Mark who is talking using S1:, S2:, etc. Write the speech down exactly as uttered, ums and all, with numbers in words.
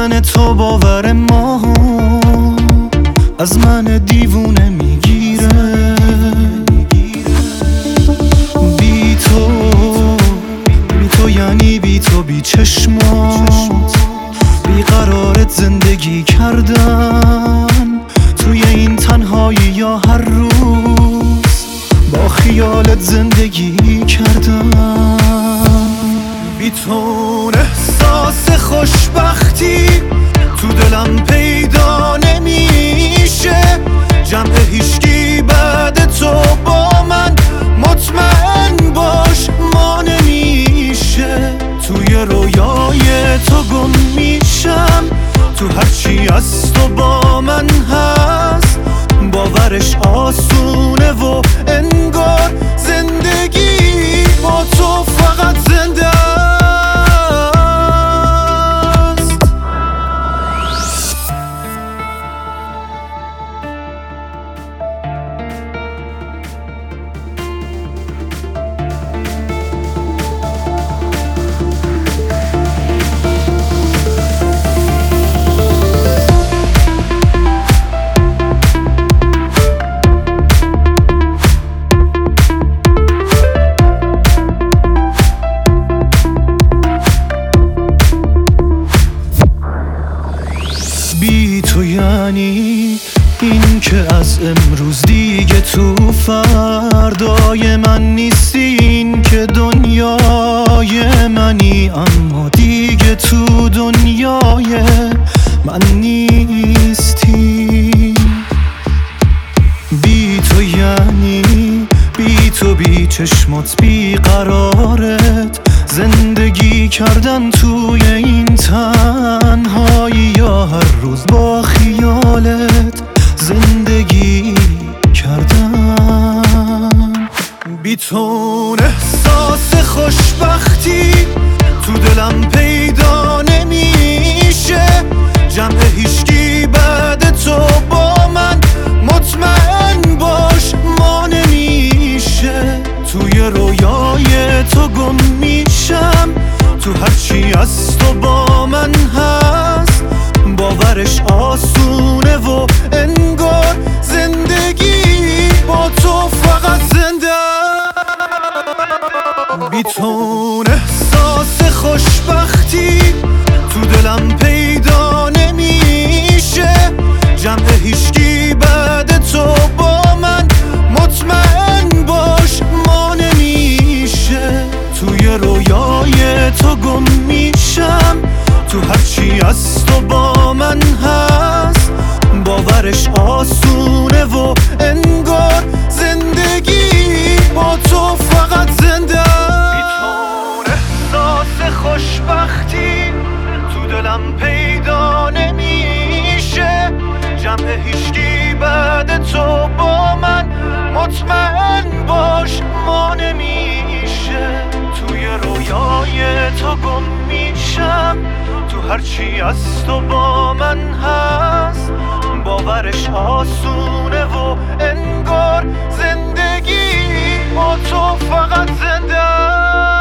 S1: کردن تو باور ما از من دیوونه میگیره. بی تو بی تو یعنی بی تو بی چشمات، بی قرارت زندگی کردن توی این تنهایی یا هر روز با خیالت زندگی کردن. بی تو احساس خوشبختی تو دلم پیدا نمیشه. جمع هیچکی بعد تو با من مطمئن باش ما نمیشه. توی رویای تو گم میشم، تو هرچی از تو با من هست باورش آسونه و انگار زندگی با تو فقط زنده است. بی تو یعنی این که از امروز دیگه تو فردای من نیستی، این که دنیای منی اما دیگه تو دنیای من نیستی. بی تو یعنی بی تو بی چشمات بی قرارت زندگی کردن توی این تنهایی یا هر روز با خیالت زندگی کردن. بی تو احساس خوشبختی تو دلم پیدا نمیشه. جمع هیچکی بعد تو با من مطمئن باش ما نمیشه. توی رویای تو گم میشم، تو هرچی از تو با من هست باورش آسونه و انگار زندگی با تو فقط زنده است. بی تو احساس خوشبختی تو دلم پیدا نمیشه. جمع هیچکی بعد تو با من مطمئن باش ما نمیشه. توی رویای تو گم میشم، تو هرچی از تو با من هست باورش آسونه و انگار زندگی با تو فقط زنده است. بی تو احساس خوشبختی تو دلم پیدا نمیشه. جمع هیچکی بعد تو با من مطمئن باش ما نمیشه. توی رویای تو گم میشم، تو هرچی از تو با من هست باورش آسونه و انگار زندگی با تو فقط زنده است.